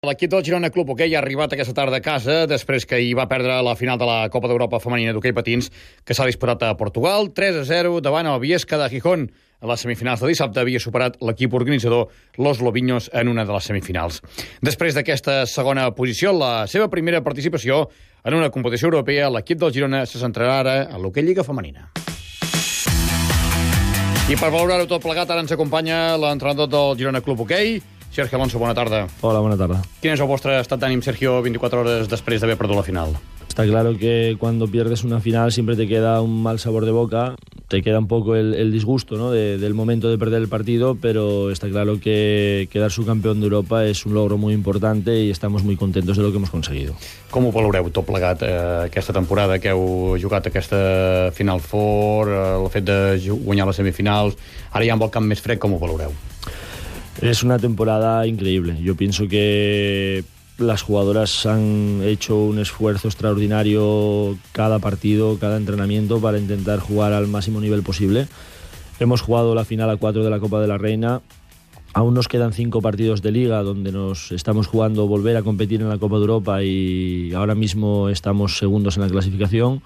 L'equip del Girona Club Hoquei ha arribat aquesta tarda a casa després que hi va perdre la final de la Copa d'Europa femenina d'hoquei patins que s'ha disputat a Portugal, 3-0 davant el Biesca de Gijón. A les semifinals de dissabte havia superat l'equip organitzador Los Lobiños en una de les semifinals. Després d'aquesta segona posició, la seva primera participació en una competició europea, l'equip del Girona se centrarà ara en l'hoquei lliga femenina. I per valorar-ho tot plegat, ara ens acompanya l'entrenador del Girona Club Hoquei, Sergio Alonso, bona tarda. Hola, buena tarde. ¿Quién es el vostre estat d'ànim, Sergio, 24 horas después de haber perdido la final? Está claro que cuando pierdes una final siempre te queda un mal sabor de boca, te queda un poco el disgusto, ¿no?, del momento de perder el partido, pero está claro que quedar subcampeón de Europa es un logro muy importante y estamos muy contentos de lo que hemos conseguido. Com ho valoreu tot plegat aquesta temporada que heu jugat aquesta Final Four, el fet de guanyar les semifinals, ara ja amb el camp més fred, com ho valoreu? Es una temporada increíble. Yo pienso que las jugadoras han hecho un esfuerzo extraordinario cada partido, cada entrenamiento para intentar jugar al máximo nivel posible. Hemos jugado la final a 4 de la Copa de la Reina. Aún nos quedan 5 partidos de Liga donde nos estamos jugando volver a competir en la Copa de Europa y ahora mismo estamos segundos en la clasificación.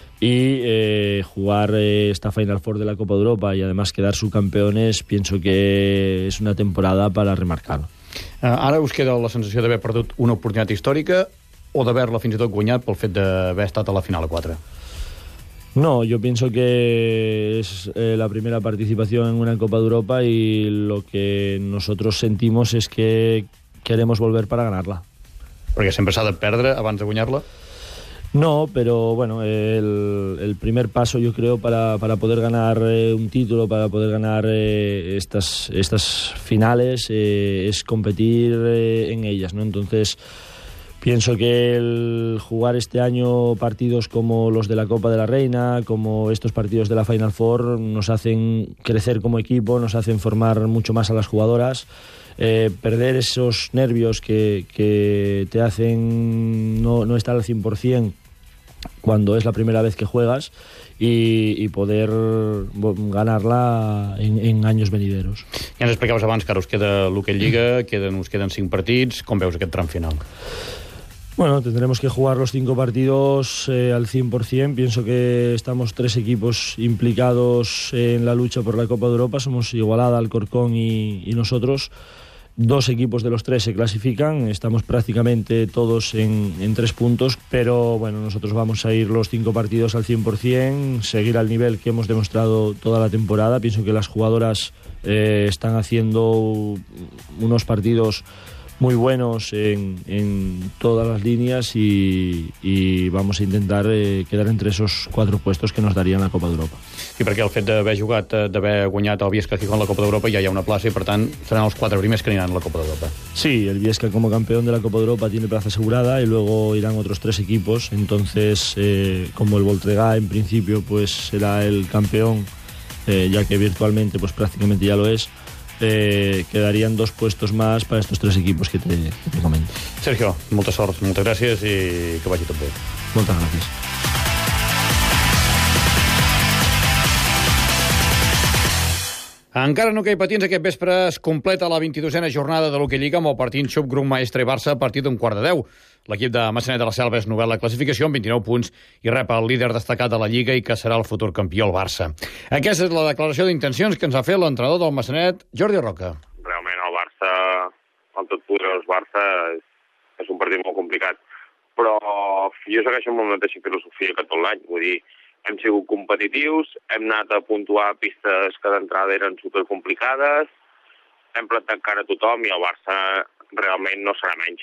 Y jugar esta Final Four de la Copa de Europa y además quedar subcampeones, pienso que es una temporada para remarcar. Ara us queda la sensació d'haver perdut una oportunitat històrica o d'haver-la fins i tot guanyat pel fet d'haver estat a la final a 4? No, yo pienso que es la primera participación en una Copa de Europa y lo que nosotros sentimos es que queremos volver para ganarla. Perquè sempre s'ha de perdre abans de guanyar-la? No, pero bueno, el primer paso yo creo para poder ganar un título, para poder ganar estas finales, es competir en ellas, ¿no? Entonces, pienso que el jugar este año partidos como los de la Copa de la Reina, como estos partidos de la Final Four, nos hacen crecer como equipo, nos hacen formar mucho más a las jugadoras. Perder esos nervios que te hacen no estar al 100% cuando es la primera vez que juegas y poder ganarla en años venideros. Ja ens explicaves abans que ara us queda l'hoquei lliga, us queden 5 partits. Com veus aquest tram final? Bueno, tendremos que jugar los 5 partidos al 100%. Pienso que estamos 3 equipos implicados en la lucha por la Copa de Europa. Somos Igualada, Alcorcón y nosotros. 2 equipos de los 3 se clasifican, estamos prácticamente todos en 3 puntos, pero bueno, nosotros vamos a ir los 5 partidos al 100%, seguir al nivel que hemos demostrado toda la temporada. Pienso que las jugadoras están haciendo unos partidos muy buenos en todas las líneas y vamos a intentar quedar entre esos 4 puestos que nos darían la Copa d'Europa. Sí, perquè el fet d'haver jugat, d'haver guanyat el Biesca Gijón la Copa d'Europa ja hi ha una plaça i per tant seran els 4 primers que aniran a la Copa d'Europa. Sí, el Biesca como campeón de la Copa d'Europa tiene plaza asegurada y luego irán otros 3 equipos, entonces como el Voltregá en principio pues será el campeón, ya que virtualmente pues prácticamente ya lo es. Quedarían 2 puestos más para estos 3 equipos que te comento. Sergio, molta sort, moltes gràcies i que vagi tot bé. Moltes gràcies. Encara en hoquei patins, aquest vespre es completa la 22a jornada de l'hoquei lliga amb el partit Xup Grup Maestre Barça a partir d'1:15. L'equip de Maçanet de la Selva és novè a la classificació amb 29 punts i rep el líder destacat de la Lliga i que serà el futur campió, el Barça. Aquesta és la declaració d'intencions que ens ha fet l'entrenador del Maçanet, Jordi Roca. Realment el Barça, el totpoderós Barça, és un partit molt complicat, però jo segueixo amb la mateixa filosofia que tot l'any, vull dir, hem sigut competitius, hem anat a puntuar pistes que d'entrada eren supercomplicades, hem plantat cara a tothom i el Barça realment no serà menys.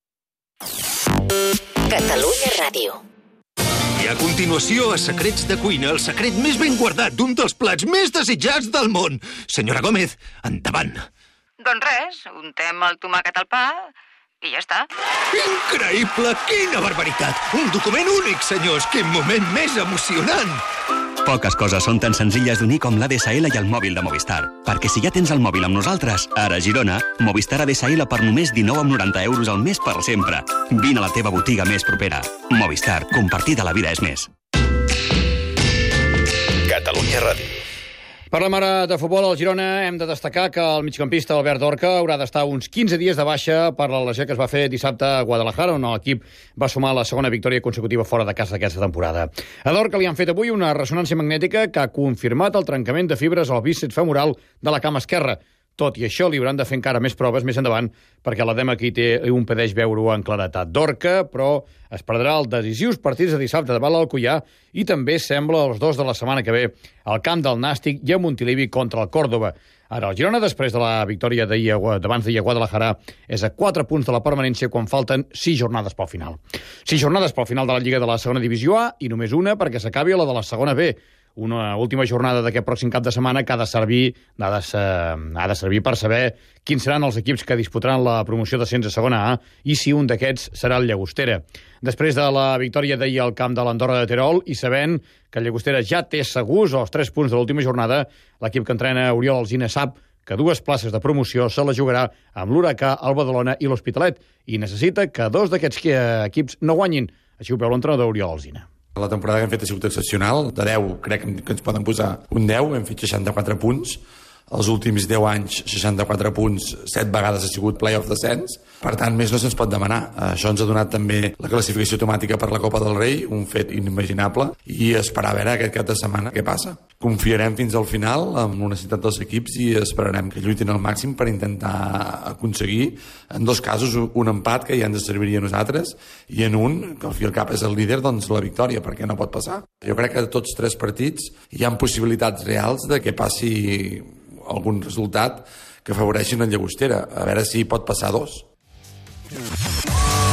Catalunya Ràdio. I a continuació, a Secrets de Cuina, el secret més ben guardat d'un dels plats més desitjats del món. Senyora Gómez, endavant. Doncs res, untem el tomàquet al pa i ja està. Increïble! Quina barbaritat! Un document únic, senyors! Quin moment més emocionant! Poques coses són tan senzilles d'unir com l'ADSL i el mòbil de Movistar. Perquè si ja tens el mòbil amb nosaltres, ara a Girona, Movistar ADSL per només 19,90 € al mes per sempre. Vine a la teva botiga més propera. Movistar, compartida la vida és més. Catalunya Ràdio. Parlem ara de futbol al Girona. Hem de destacar que el migcampista Albert Dorca haurà d'estar uns 15 dies de baixa per la lesió que es va fer dissabte a Guadalajara, on l'equip va sumar la segona victòria consecutiva fora de casa d'aquesta temporada. A Dorca li han fet avui una ressonància magnètica que ha confirmat el trencament de fibres al bíceps femoral de la cama esquerra. Tot i això, li hauran de fer encara més proves més endavant perquè l'edema aquí impedeix veure-ho en claretat. Dorca, però, es perdrà els decisius partits de dissabte davant l'Alcoià i també sembla els dos de la setmana que ve al camp del Nàstic i a Montilivi contra el Còrdova. Ara, el Girona, després de la victòria d'abans d'ahir a Guadalajara, és a 4 punts de la permanència quan falten 6 jornades pel final. 6 jornades pel final de la Lliga de la segona divisió A i només una perquè s'acabi la de la segona B. Una última jornada d'aquest pròxim cap de setmana que ha de servir per saber quins seran els equips que disputaran la promoció d'ascens a segona A i si un d'aquests serà el Llagostera. Després de la victòria d'ahir al camp de l'Andorra de Terol i sabent que el Llagostera ja té segurs els 3 punts de l'última jornada, l'equip que entrena Oriol Alsina sap que 2 places de promoció se la jugarà amb l'Huracà, el Badalona i l'Hospitalet i necessita que 2 d'aquests equips no guanyin. Així ho veu l'entrenador Oriol Alsina. La temporada que hem fet ha sigut excepcional. De 10 crec que ens poden posar un 10. Hem fet 64 punts. Els últims 10 anys, 64 punts, 7 vegades ha sigut playoff descens. Per tant, més no se'ns pot demanar. Això ens ha donat també la classificació automàtica per la Copa del Rei, un fet inimaginable, i esperar a veure aquest cap de setmana què passa. Confiarem fins al final amb l'honestitat dels equips i esperarem que lluitin al màxim per intentar aconseguir, en 2 casos, un empat que ja ens serviria a nosaltres i en un, que al fi al cap és el líder, doncs la victòria, perquè no pot passar. Jo crec que de tots 3 partits hi ha possibilitats reals de que passi algun resultat que afavoreixin el Llagostera. A veure si pot passar 2.